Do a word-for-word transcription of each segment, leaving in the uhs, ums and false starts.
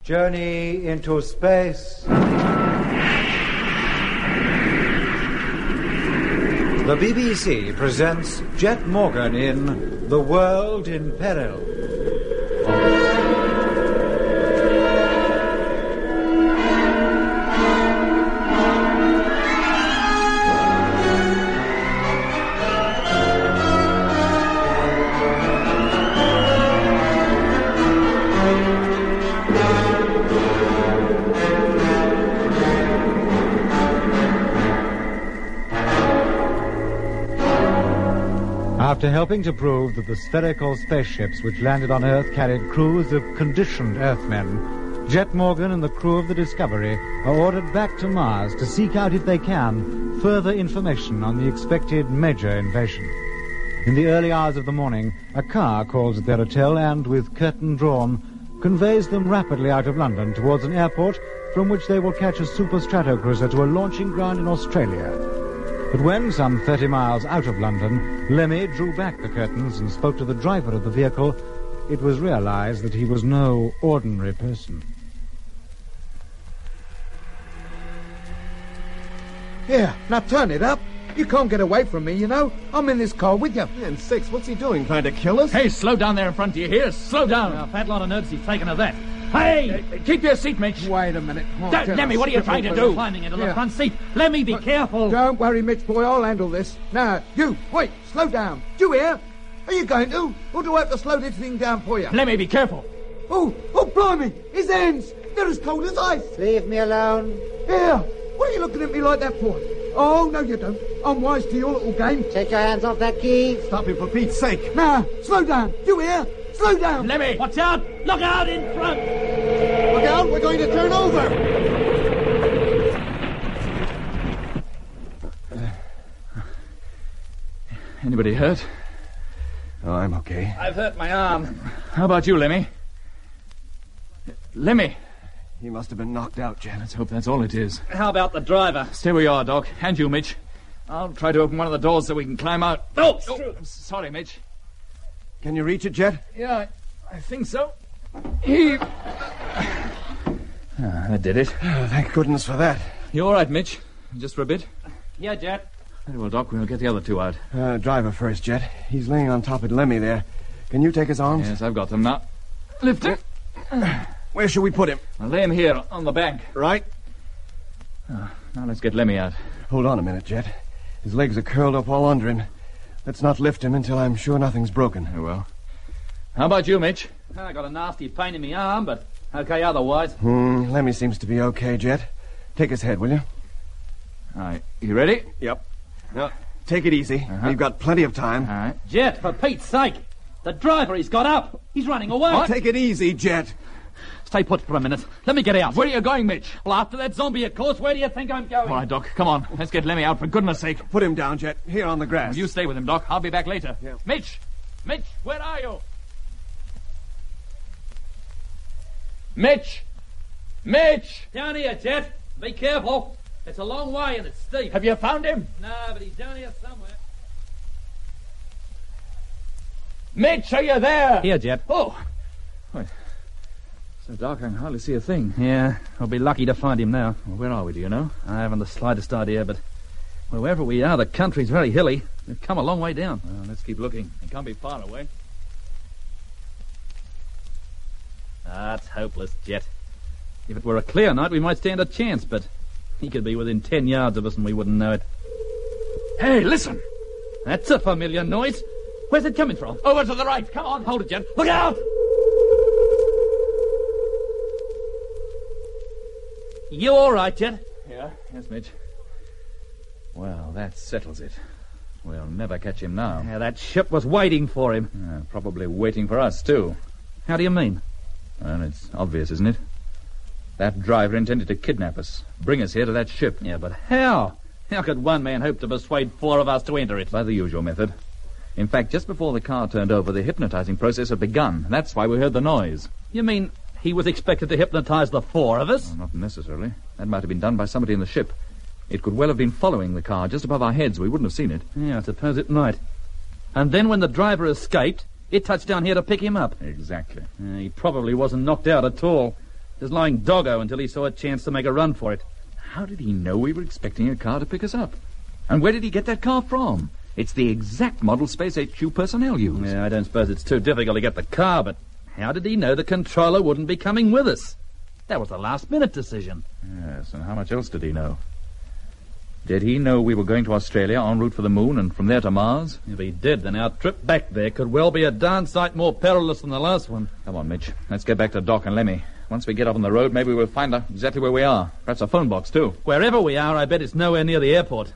Journey into space. The B B C presents Jet Morgan in The World in Peril. After helping to prove that the spherical spaceships which landed on Earth carried crews of conditioned Earthmen, Jet Morgan and the crew of the Discovery are ordered back to Mars to seek out, if they can, further information on the expected major invasion. In the early hours of the morning, a car calls at their hotel and, with curtain drawn, conveys them rapidly out of London towards an airport from which they will catch a super stratocruiser to a launching ground in Australia. But when, some thirty miles out of London, Lemmy drew back the curtains and spoke to the driver of the vehicle, it was realized that he was no ordinary person. Here, now turn it up. You can't get away from me, you know. I'm in this car with you. And Six, what's he doing? Trying to kill us? Hey, slow down there in front, do you hear? Slow down. A fat lot of notice he's taken of that. Hey! Uh, keep your seat, Mitch. Wait a minute. Oh, Don't, Lemmy, what are you trying to do? Climbing into the Yeah. front seat. Lemmy, be But careful. Don't worry, Mitch boy, I'll handle this. Now, you, wait, slow down. Do you hear? Are you going to? Or do I have to slow this thing down for you? Lemmy, be careful. Oh, oh, blimey, his hands. They're as cold as ice. Leave me alone. Here, what are you looking at me like that for? Oh, no, you don't. I'm wise to your little game. Take your hands off that key. Stop him for Pete's sake. Now, slow down. Do you hear? Slow down. Lemmy! Watch out! Look out in front! Look out, we're going to turn over. Anybody hurt? Oh, I'm okay. I've hurt my arm. How about you, Lemmy? Lemmy! He must have been knocked out, Jet. Let's hope that's all it is. How about the driver? Stay where you are, Doc. And you, Mitch. I'll try to open one of the doors so we can climb out. Oh, oh sorry, Mitch. Can you reach it, Jet? Yeah, I, I think so. Heave. Ah, that did it. Oh, thank goodness for that. You all right, Mitch? Just for a bit? Yeah, Jet. Very well, Doc. We'll get the other two out. Uh, driver first, Jet. He's laying on top of Lemmy there. Can you take his arms? Yes, I've got them now. Lift him. Where shall we put him? I'll lay him here on the bank. Right. Oh, now let's get Lemmy out. Hold on a minute, Jet. His legs are curled up all under him. Let's not lift him until I'm sure nothing's broken. Very well. How about you, Mitch? I got a nasty pain in my arm, but okay otherwise. Hmm, Lemmy seems to be okay, Jet. Take his head, will you? All right. You ready? Yep. Now, take it easy. Uh-huh. We've got plenty of time. All right. Jet, for Pete's sake. The driver, he's got up. He's running away. What? Take it easy, Jet. Stay put for a minute. Let me get out. Where are you going, Mitch? Well, after that zombie, of course, where do you think I'm going? All right, Doc. Come on. Let's get Lemmy out, for goodness sake. Put him down, Jet. Here on the grass. You stay with him, Doc. I'll be back later. Yeah. Mitch! Mitch, where are you? Mitch! Mitch! Down here, Jet. Be careful. It's a long way and it's steep. Have you found him? No, but he's down here somewhere. Mitch, are you there? Here, Jet. Oh! Wait. So dark I can hardly see a thing. Yeah, I'll be lucky to find him now. Well, where are we, do you know? I haven't the slightest idea, but wherever we are, the country's very hilly. We've come a long way down. Well, let's keep looking. It can't be far away. Ah, it's hopeless, Jet. If it were a clear night, we might stand a chance, but he could be within ten yards of us and we wouldn't know it. Hey, listen! That's a familiar noise. Where's it coming from? Over to the right. Come on. Hold it, Jet. Look out! You all right, Jet? Yeah, yes, Mitch. Well, that settles it. We'll never catch him now. Yeah, that ship was waiting for him. Yeah, probably waiting for us, too. How do you mean? Well, it's obvious, isn't it? That driver intended to kidnap us, bring us here to that ship. Yeah, but how? How could one man hope to persuade four of us to enter it? By the usual method. In fact, just before the car turned over, the hypnotizing process had begun. That's why we heard the noise. You mean he was expected to hypnotize the four of us? Well, not necessarily. That might have been done by somebody in the ship. It could well have been following the car just above our heads. We wouldn't have seen it. Yeah, I suppose it might. And then when the driver escaped, it touched down here to pick him up. Exactly. Uh, he probably wasn't knocked out at all. just lying doggo until he saw a chance to make a run for it. How did he know we were expecting a car to pick us up? And where did he get that car from? It's the exact model Space H Q personnel use. Yeah, I don't suppose it's too difficult to get the car, but how did he know the controller wouldn't be coming with us? That was a last-minute decision. Yes, and how much else did he know? Did he know we were going to Australia en route for the moon and from there to Mars? If he did, then our trip back there could well be a darn sight more perilous than the last one. Come on, Mitch. Let's get back to Doc and Lemmy. Once we get up on the road, maybe we'll find out exactly where we are. Perhaps a phone box, too. Wherever we are, I bet it's nowhere near the airport.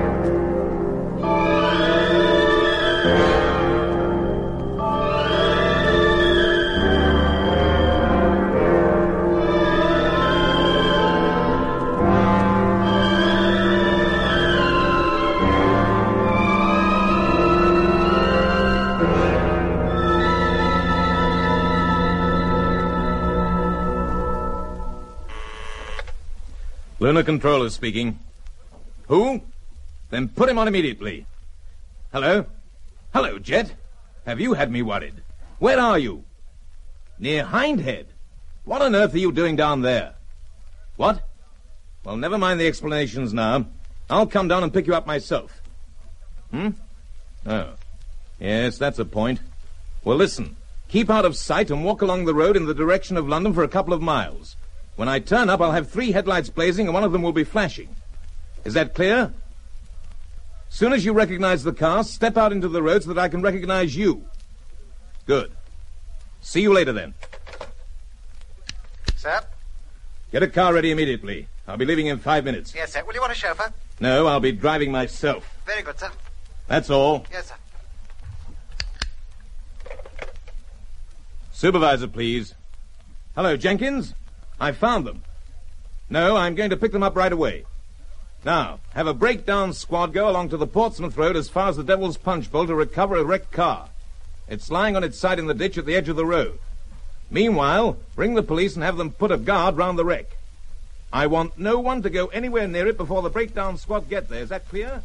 Lunar Controller speaking. Who? Then put him on immediately. Hello? Hello, Jet. Have you had me worried? Where are you? Near Hindhead. What on earth are you doing down there? What? Well, never mind the explanations now. I'll come down and pick you up myself. Hmm? Oh. Yes, that's a point. Well, listen. Keep out of sight and walk along the road in the direction of London for a couple of miles. When I turn up, I'll have three headlights blazing and one of them will be flashing. Is that clear? Soon as you recognize the car, step out into the road so that I can recognize you. Good. See you later, then. Sir? Get a car ready immediately. I'll be leaving in five minutes. Yes, sir. Will you want a chauffeur? No, I'll be driving myself. Very good, sir. That's all. Yes, sir. Supervisor, please. Hello, Jenkins. I found them. No, I'm going to pick them up right away. Now, have a breakdown squad go along to the Portsmouth Road as far as the Devil's Punch Bowl to recover a wrecked car. It's lying on its side in the ditch at the edge of the road. Meanwhile, bring the police and have them put a guard round the wreck. I want no one to go anywhere near it before the breakdown squad get there. Is that clear?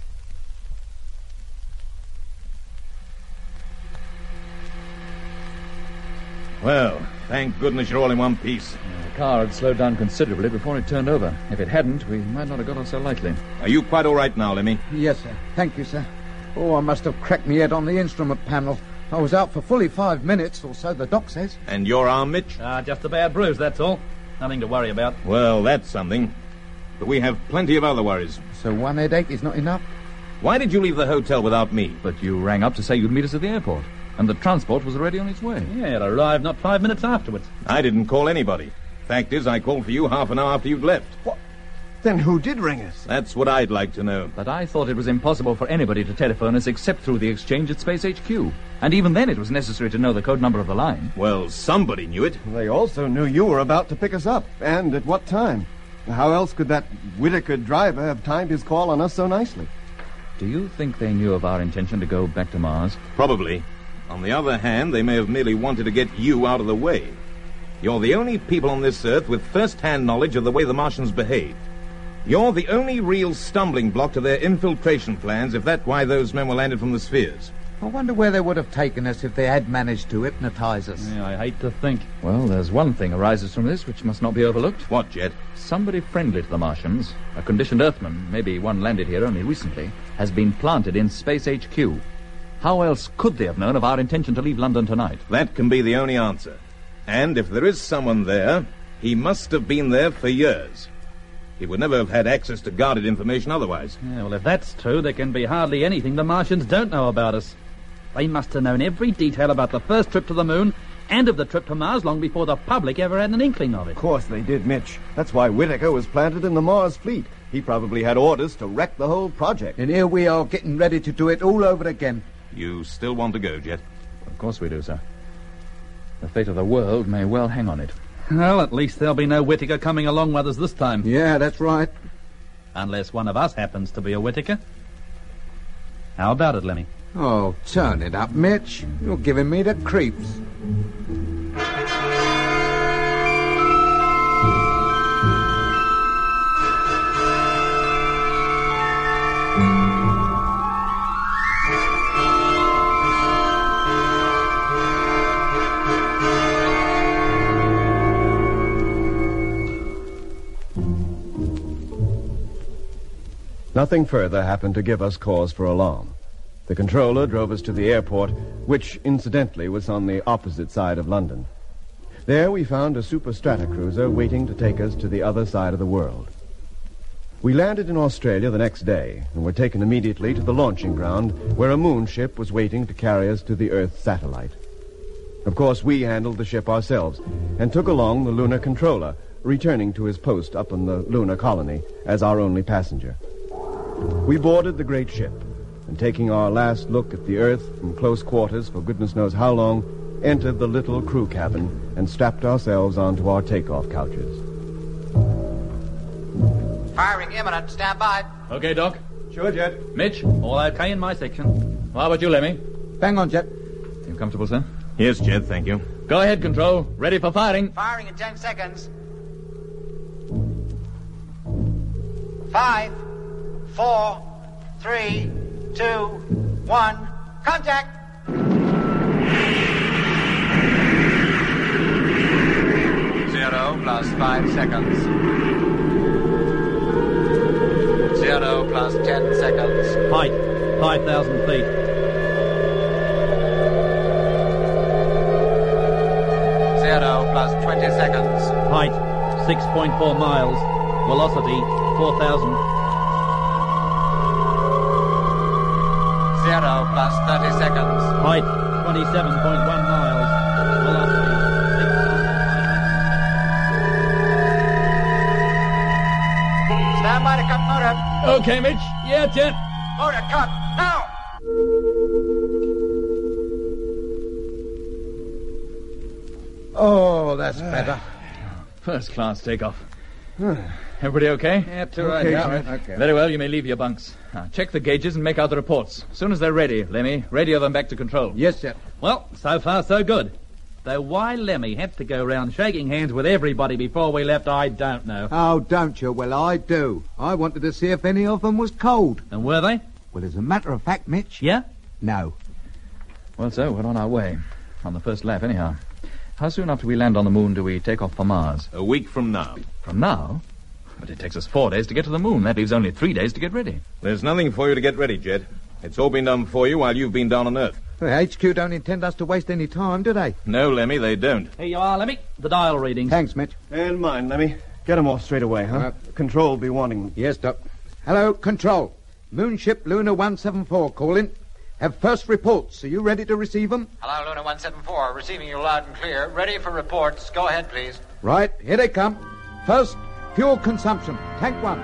Well, thank goodness you're all in one piece. The car had slowed down considerably before it turned over. If it hadn't, we might not have got off so lightly. Are you quite all right now, Lemmy? Yes, sir. Thank you, sir. Oh, I must have cracked my head on the instrument panel. I was out for fully five minutes, or so the doc says. And your arm, Mitch? Ah, just a bad bruise, that's all. Nothing to worry about. Well, that's something. But we have plenty of other worries. So one headache is not enough? Why did you leave the hotel without me? But you rang up to say you'd meet us at the airport. And the transport was already on its way. Yeah, it arrived not five minutes afterwards. I didn't call anybody. Fact is, I called for you half an hour after you'd left. What? Then who did ring us? That's what I'd like to know. But I thought it was impossible for anybody to telephone us except through the exchange at Space H Q. And even then it was necessary to know the code number of the line. Well, somebody knew it. They also knew you were about to pick us up, and at what time. How else could that Whitaker driver have timed his call on us so nicely? Do you think they knew of our intention to go back to Mars? Probably. On the other hand, they may have merely wanted to get you out of the way. You're the only people on this Earth with first-hand knowledge of the way the Martians behave. You're the only real stumbling block to their infiltration plans, if that's why those men were landed from the spheres. I wonder where they would have taken us if they had managed to hypnotize us. Yeah, I hate to think. Well, there's one thing arises from this which must not be overlooked. What, Jet? Somebody friendly to the Martians, a conditioned Earthman, maybe one landed here only recently, has been planted in Space H Q. How else could they have known of our intention to leave London tonight? That can be the only answer. And if there is someone there, he must have been there for years. He would never have had access to guarded information otherwise. Yeah, well, if that's true, there can be hardly anything the Martians don't know about us. They must have known every detail about the first trip to the moon and of the trip to Mars long before the public ever had an inkling of it. Of course they did, Mitch. That's why Whitaker was planted in the Mars fleet. He probably had orders to wreck the whole project. And here we are getting ready to do it all over again. You still want to go, Jet? Of course we do, sir. The fate of the world may well hang on it. Well, at least there'll be no Whitaker coming along with us this time. Yeah, that's right. Unless one of us happens to be a Whitaker. How about it, Lemmy? Oh, turn it up, Mitch. You're giving me the creeps. Nothing further happened to give us cause for alarm. The controller drove us to the airport, which, incidentally, was on the opposite side of London. There we found a super strata cruiser waiting to take us to the other side of the world. We landed in Australia the next day and were taken immediately to the launching ground where a moon ship was waiting to carry us to the Earth satellite. Of course, we handled the ship ourselves and took along the lunar controller, returning to his post up in the lunar colony as our only passenger. We boarded the great ship and, taking our last look at the Earth from close quarters for goodness knows how long, entered the little crew cabin and strapped ourselves onto our takeoff couches. Firing imminent. Stand by. Okay, Doc. Sure, Jet. Mitch, all okay in my section. How about you, Lemmy? Bang on, Jet. You comfortable, sir? Yes, Jed, thank you. Go ahead, Control. Ready for firing. Firing in ten seconds. Five, four, three, two, one. Contact! Zero plus five seconds. Zero plus ten seconds. Height, five thousand feet. Zero plus twenty seconds. Height, six point four miles. Velocity, four thousand. Zero plus thirty seconds. Height, twenty-seven point one miles. Velocity, six thousand. Stand by to cut motor. Okay, Mitch. Yeah, Jet. Motor cut. Now! Oh, that's better. First class takeoff. Everybody okay? Yeah, too Okay, right. Jet, okay. Very well, you may leave your bunks. Now, check the gauges and make out the reports. As soon as they're ready, Lemmy, radio them back to Control. Yes, Jet. Well, so far so good. Though why Lemmy had to go round shaking hands with everybody before we left, I don't know. Oh, don't you? Well, I do. I wanted to see if any of them was cold. And were they? Well, as a matter of fact, Mitch, Yeah? no. Well, so, we're on our way. On the first lap, anyhow. How soon after we land on the moon do we take off for Mars? A week from now. From now? But it takes us four days to get to the moon. That leaves only three days to get ready. There's nothing for you to get ready, Jed. It's all been done for you while you've been down on Earth. Well, H Q don't intend us to waste any time, do they? No, Lemmy, they don't. Here you are, Lemmy. The dial readings. Thanks, Mitch. And mine, Lemmy. Get 'em off straight away, huh? Uh, Control will be wanting them. Yes, Doc. Hello, Control. Moonship Luna one seven four calling. Have first reports. Are you ready to receive them? Hello, Luna one seven four. Receiving you loud and clear. Ready for reports. Go ahead, please. Right, here they come. First, fuel consumption. Tank one.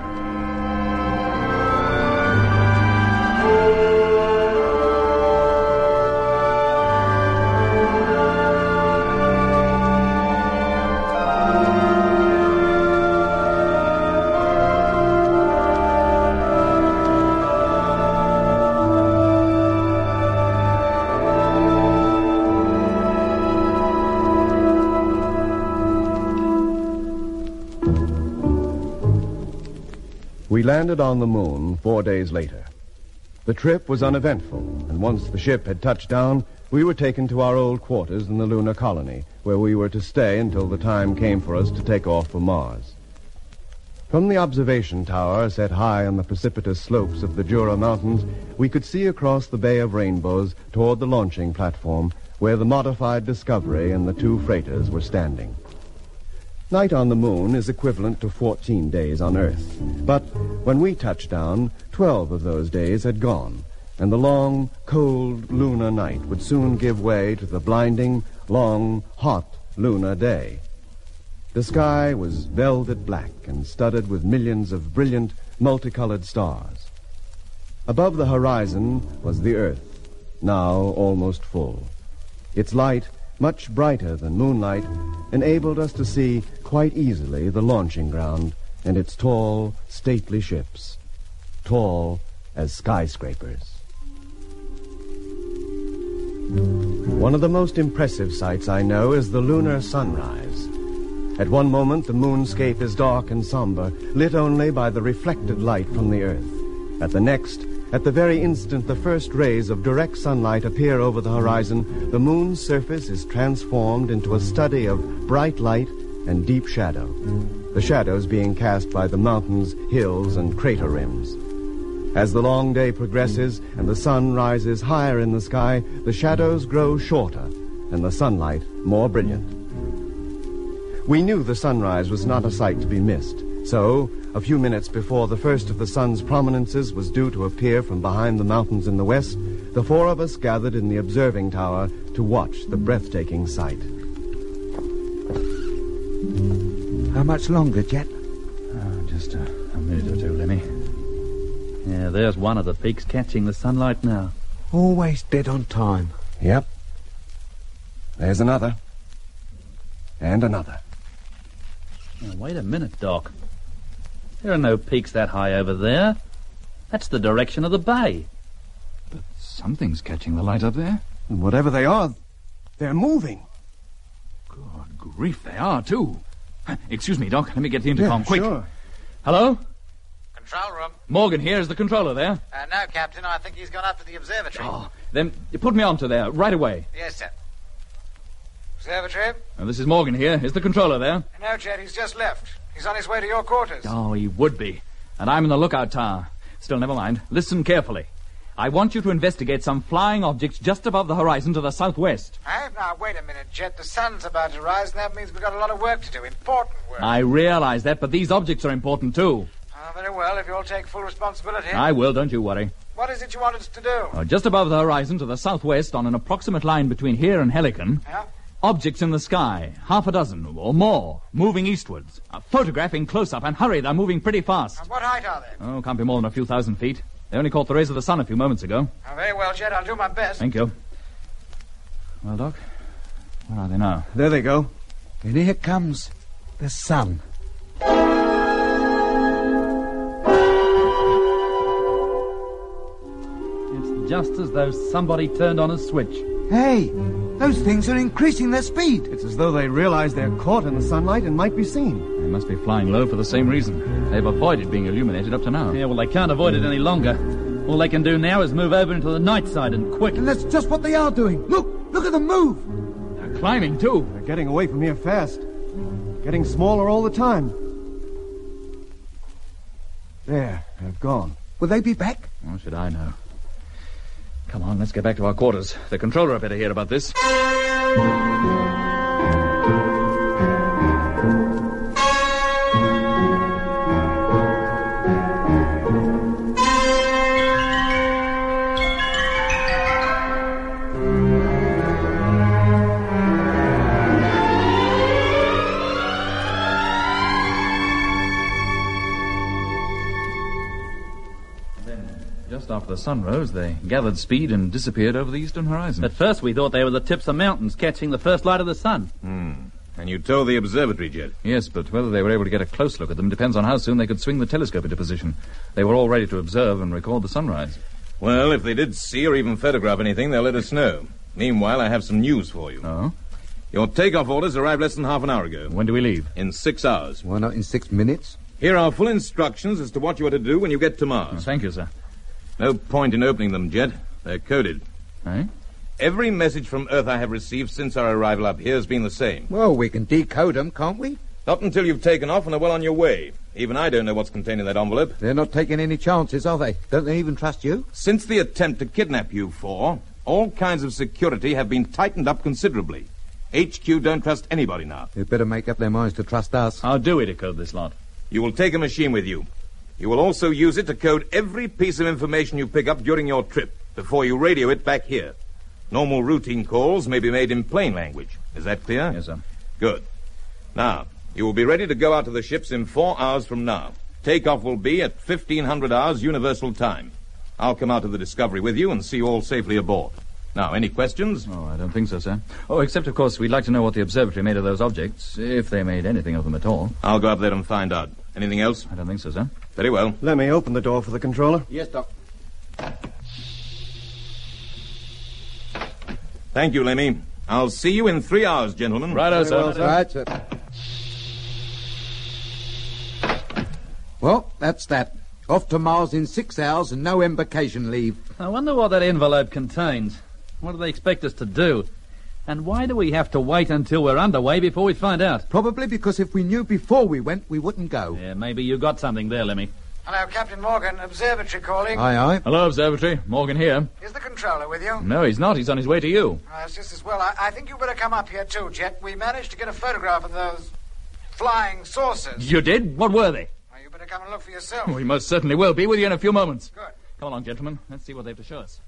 We landed on the moon four days later. The trip was uneventful, and once the ship had touched down, we were taken to our old quarters in the lunar colony, where we were to stay until the time came for us to take off for Mars. From the observation tower set high on the precipitous slopes of the Jura Mountains, we could see across the Bay of Rainbows toward the launching platform, where the modified Discovery and the two freighters were standing. Night on the moon is equivalent to fourteen days on Earth. But when we touched down, twelve of those days had gone, and the long, cold lunar night would soon give way to the blinding, long, hot lunar day. The sky was velvet black and studded with millions of brilliant, multicolored stars. Above the horizon was the Earth, now almost full. Its light, much brighter than moonlight, enabled us to see quite easily the launching ground and its tall, stately ships, tall as skyscrapers. One of the most impressive sights I know is the lunar sunrise. At one moment, the moonscape is dark and somber, lit only by the reflected light from the Earth. At the next, at the very instant the first rays of direct sunlight appear over the horizon, the moon's surface is transformed into a study of bright light and deep shadow, the shadows being cast by the mountains, hills, and crater rims. As the long day progresses and the sun rises higher in the sky, the shadows grow shorter and the sunlight more brilliant. We knew the sunrise was not a sight to be missed, so a few minutes before the first of the sun's prominences was due to appear from behind the mountains in the west, the four of us gathered in the observing tower to watch the breathtaking sight. How much longer, Jet? Oh, just a, a minute or two, Lemmy. Yeah, there's one of the peaks catching the sunlight now. Always dead on time. Yep. There's another. And another. Now, wait a minute, Doc. There are no peaks that high over there. That's the direction of the bay. But something's catching the light up there. And whatever they are, they're moving. Good grief, they are, too. Excuse me, Doc. Let me get the intercom, Yeah, quick. sure. Hello? Control room. Morgan here. Is the controller there? Uh, no, Captain. I think he's gone up to the observatory. Oh, then you put me on to there, right away. Yes, sir. Observatory? Now, this is Morgan here. Is the controller there? No, Jet. He's just left. He's on his way to your quarters. Oh, he would be. And I'm in the lookout tower. Still, never mind. Listen carefully. I want you to investigate some flying objects just above the horizon to the southwest. Hey, now, wait a minute, Jet. The sun's about to rise, and that means we've got a lot of work to do. Important work. I realize that, but these objects are important, too. Oh, very well, if you'll take full responsibility. I will, don't you worry. What is it you want us to do? Oh, just above the horizon to the southwest, on an approximate line between here and Helicon, Yeah? objects in the sky, half a dozen or more, moving eastwards. Uh, photographing close-up, and hurry, they're moving pretty fast. And what height are they? Oh, can't be more than a few thousand feet. They only caught the rays of the sun a few moments ago. Oh, very well, Jet. I'll do my best. Thank you. Well, Doc, where are they now? There they go. And here comes the sun. It's just as though somebody turned on a switch. Hey, those things are increasing their speed. It's as though they realize they're caught in the sunlight and might be seen. They must be flying low for the same reason. They've avoided being illuminated up to now. Yeah, well, they can't avoid it any longer. All they can do now is move over into the night side, and quick. And that's just what they are doing. Look, look at them move. They're climbing, too. They're getting away from here fast. Getting smaller all the time. There, they've gone. Will they be back? How should I know? Come on, let's get back to our quarters. The controller had better hear about this. Just after the sun rose, they gathered speed and disappeared over the eastern horizon. At first we thought they were the tips of mountains catching the first light of the sun. Hmm. And you told the observatory, Jet? Yes, but whether they were able to get a close look at them depends on how soon they could swing the telescope into position. They were all ready to observe and record the sunrise. Well, if they did see or even photograph anything, they'll let us know. Meanwhile, I have some news for you. Oh? Your takeoff orders arrived less than half an hour ago. When do we leave? In six hours. Why not in six minutes? Here are full instructions as to what you are to do when you get to Mars. Thank you, sir. No point in opening them, Jet. They're coded. Eh? Every message from Earth I have received since our arrival up here has been the same. Well, we can decode them, can't we? Not until you've taken off and are well on your way. Even I don't know what's contained in that envelope. They're not taking any chances, are they? Don't they even trust you? Since the attempt to kidnap you four, all kinds of security have been tightened up considerably. H Q don't trust anybody now. They'd better make up their minds to trust us. How do we decode this lot? You will take a machine with you. You will also use it to code every piece of information you pick up during your trip before you radio it back here. Normal routine calls may be made in plain language. Is that clear? Yes, sir. Good. Now, you will be ready to go out to the ships in four hours from now. Takeoff will be at fifteen hundred hours Universal Time. I'll come out to the Discovery with you and see you all safely aboard. Now, any questions? Oh, I don't think so, sir. Oh, except, of course, we'd like to know what the observatory made of those objects, if they made anything of them at all. I'll go up there and find out. Anything else? I don't think so, sir. Very well. Let me open the door for the controller. Yes, Doc. Thank you, Lemmy. I'll see you in three hours, gentlemen. Righto, sir. Well, right, sir. Well, that's that. Off to Mars in six hours and no embarkation leave. I wonder what that envelope contains. What do they expect us to do? And why do we have to wait until we're underway before we find out? Probably because if we knew before we went, we wouldn't go. Yeah, maybe you got something there, Lemmy. Hello, Captain Morgan. Observatory calling. Aye, aye. Hello, Observatory. Morgan here. Is the controller with you? No, he's not. He's on his way to you. Uh, it's just as well. I, I think you better come up here, too, Jet. We managed to get a photograph of those flying saucers. You did? What were they? Well, you better come and look for yourself. We most certainly will. Be with you in a few moments. Good. Come along, gentlemen. Let's see what they have to show us.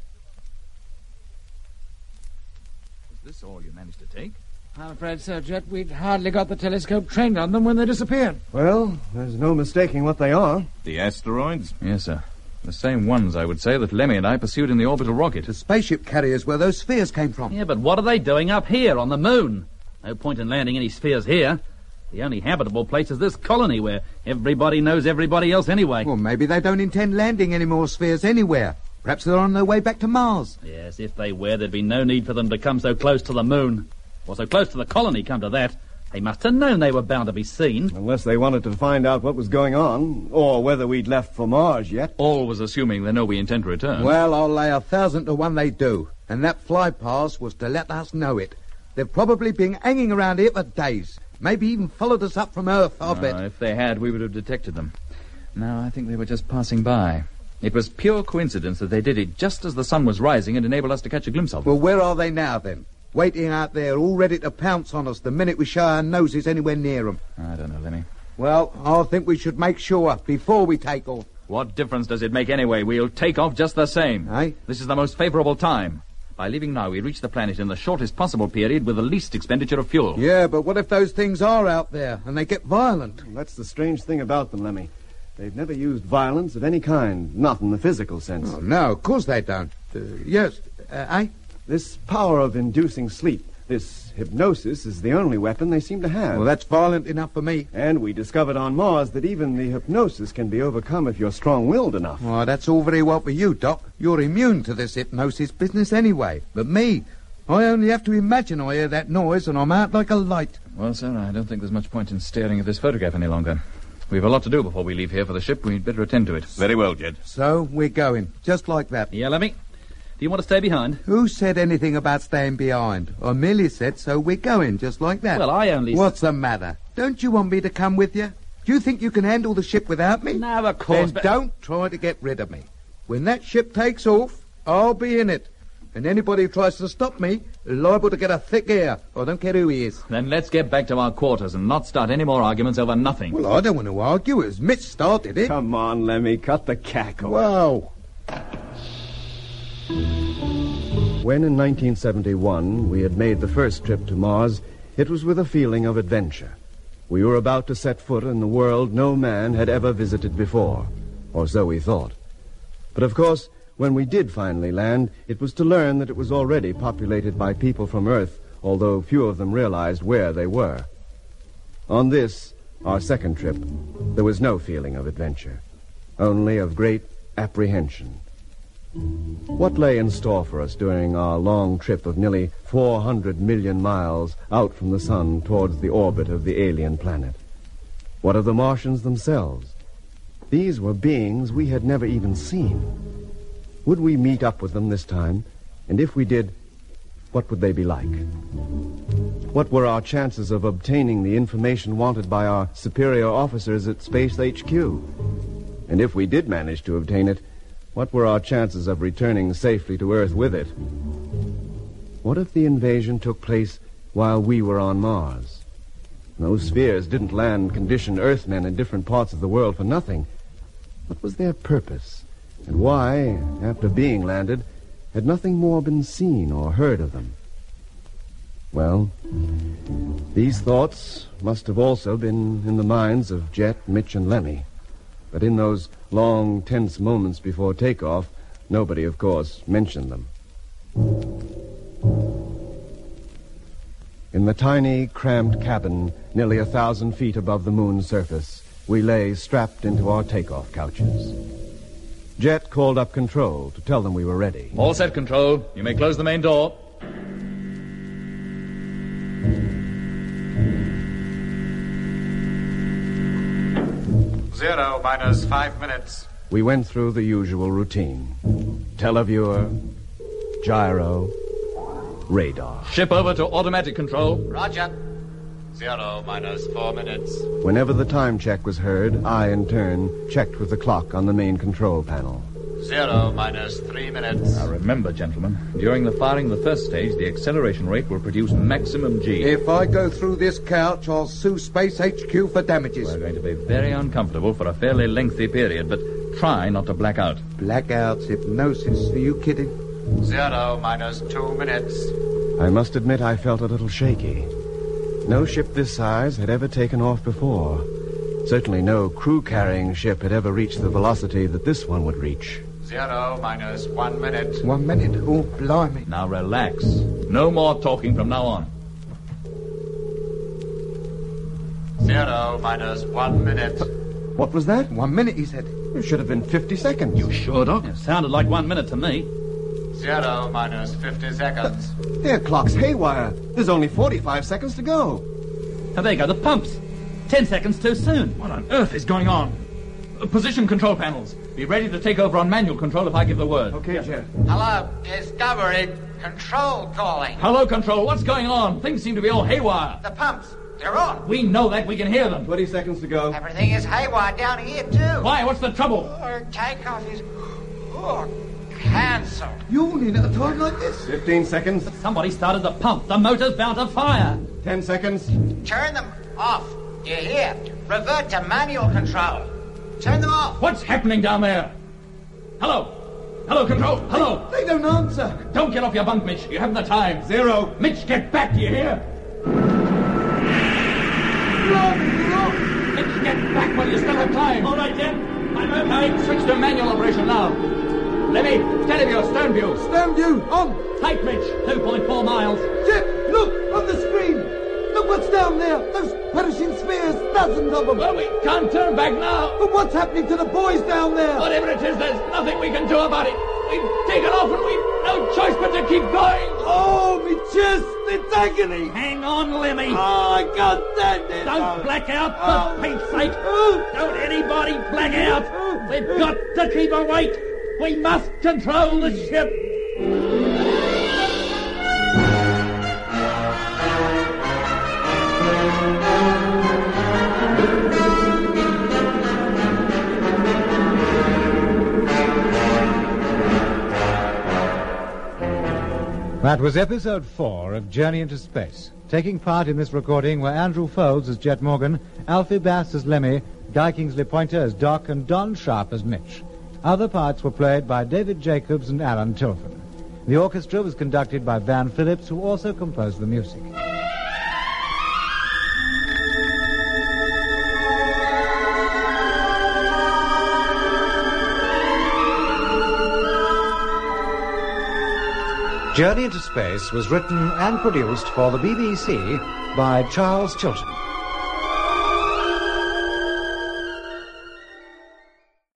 Is this all you managed to take? I'm afraid so, Jet. We'd hardly got the telescope trained on them when they disappeared. Well, there's no mistaking what they are. The asteroids? Yes, sir. The same ones, I would say, that Lemmy and I pursued in the orbital rocket. The spaceship carriers where those spheres came from. Yeah, but what are they doing up here on the moon? No point in landing any spheres here. The only habitable place is this colony where everybody knows everybody else anyway. Well, maybe they don't intend landing any more spheres anywhere. Perhaps they're on their way back to Mars. Yes, if they were, there'd be no need for them to come so close to the moon. Or so close to the colony, come to that. They must have known they were bound to be seen. Unless they wanted to find out what was going on, or whether we'd left for Mars yet. Always assuming they know we intend to return. Well, I'll lay a thousand to one they do. And that fly pass was to let us know it. They've probably been hanging around here for days. Maybe even followed us up from Earth, I'll Uh, bet. if they had, we would have detected them. No, I think they were just passing by. It was pure coincidence that they did it just as the sun was rising and enabled us to catch a glimpse of them. Well, where are they now, then? Waiting out there, all ready to pounce on us the minute we show our noses anywhere near them. I don't know, Lemmy. Well, I think we should make sure before we take off. What difference does it make anyway? We'll take off just the same. Eh? This is the most favorable time. By leaving now, we reach the planet in the shortest possible period with the least expenditure of fuel. Yeah, but what if those things are out there and they get violent? That's the strange thing about them, Lemmy. They've never used violence of any kind, not in the physical sense. Oh, no, of course they don't. Uh, yes, uh, eh? This power of inducing sleep, this hypnosis, is the only weapon they seem to have. Well, that's violent enough for me. And we discovered on Mars that even the hypnosis can be overcome if you're strong-willed enough. Oh, that's all very well for you, Doc. You're immune to this hypnosis business anyway. But me, I only have to imagine I hear that noise and I'm out like a light. Well, sir, I don't think there's much point in staring at this photograph any longer. We've a lot to do before we leave here for the ship. We'd better attend to it. Very well, Jed. So, we're going. Just like that. Yeah, Lemmy? Do you want to stay behind? Who said anything about staying behind? I merely said, so we're going, just like that. Well, I only... What's the matter? Don't you want me to come with you? Do you think you can handle the ship without me? No, of course, Then but... don't try to get rid of me. When that ship takes off, I'll be in it. And anybody who tries to stop me is liable to get a thick ear. I don't care who he is. Then let's get back to our quarters and not start any more arguments over nothing. Well, I don't want to argue. It was Mitch started it. Come on, Lemmy, cut the cackle. Whoa. When in nineteen seventy-one we had made the first trip to Mars, it was with a feeling of adventure. We were about to set foot in the world no man had ever visited before, or so we thought. But of course, when we did finally land, it was to learn that it was already populated by people from Earth, although few of them realized where they were. On this, our second trip, there was no feeling of adventure, only of great apprehension. What lay in store for us during our long trip of nearly four hundred million miles out from the sun towards the orbit of the alien planet? What of the Martians themselves? These were beings we had never even seen. Would we meet up with them this time? And if we did, what would they be like? What were our chances of obtaining the information wanted by our superior officers at Space H Q? And if we did manage to obtain it, what were our chances of returning safely to Earth with it? What if the invasion took place while we were on Mars? Those spheres didn't land conditioned Earthmen in different parts of the world for nothing. What was their purpose? And why, after being landed, had nothing more been seen or heard of them? Well, these thoughts must have also been in the minds of Jet, Mitch, and Lemmy. But in those long, tense moments before takeoff, nobody, of course, mentioned them. In the tiny, cramped cabin, nearly a thousand feet above the moon's surface, we lay strapped into our takeoff couches. Jet called up control to tell them we were ready. All set, Control. You may close the main door. Zero minus five minutes. We went through the usual routine. Televiewer, gyro, radar. Ship over to automatic control. Roger. Zero minus four minutes. Whenever the time check was heard, I, in turn, checked with the clock on the main control panel. Zero minus three minutes. Now remember, gentlemen, during the firing of the first stage, the acceleration rate will produce maximum G. If I go through this couch, I'll sue Space H Q for damages. We're going to be very uncomfortable for a fairly lengthy period, but try not to black out. Blackouts, hypnosis. Are you kidding? Zero minus two minutes. I must admit I felt a little shaky. No ship this size had ever taken off before. Certainly no crew-carrying ship had ever reached the velocity that this one would reach. Zero minus one minute. One minute. Oh, blimey. Now relax. No more talking from now on. Zero minus one minute. What was that? One minute, he said. It should have been fifty seconds. You sure, Doc? It sounded like one minute to me. Zero minus fifty seconds. Their clock's haywire. There's only forty-five seconds to go. Oh, there go the pumps. Ten seconds too soon. What on earth is going on? Uh, position control panels. Be ready to take over on manual control if I give the word. Okay, Jet. Hello, Discovery. Control calling. Hello, control. What's going on? Things seem to be all haywire. The pumps, they're on. We know that. We can hear them. Twenty seconds to go. Everything is haywire down here, too. Why? What's the trouble? Our takeoff is... Oh, cancelled. You need at a time like this? Fifteen seconds. Somebody started the pump. The motor's bound to fire. Ten seconds. Turn them off. Do you hear? Revert to manual control. Turn them off. What's happening down there? Hello? Hello, control? Hello? They don't answer. Don't get off your bunk, Mitch. You haven't the time. Zero. Mitch, get back. Do you hear? Mitch, get back while you still have time. All right, Jim. I'm okay. Switch to manual operation now. Lemmy, steady view, stern view. Stern view, on. Tight, Mitch. two point four miles. Jet, look, on the screen. Look what's down there. Those perishing spheres, dozens of them. Well, we can't turn back now. But what's happening to the boys down there? Whatever it is, there's nothing we can do about it. We've taken off and we've no choice but to keep going. Oh, me chest, it's agony. Hang on, Lemmy. Oh, I can't stand it. Don't black out, for Oh. Pete's sake. Oh. Don't anybody black out. We've got to keep awake. We must control the ship. That was episode four of Journey into Space. Taking part in this recording were Andrew Folds as Jet Morgan, Alfie Bass as Lemmy, Guy Kingsley Pointer as Doc, and Don Sharp as Mitch. Other parts were played by David Jacobs and Alan Tilton. The orchestra was conducted by Van Phillips, who also composed the music. Journey into Space was written and produced for the B B C by Charles Chilton.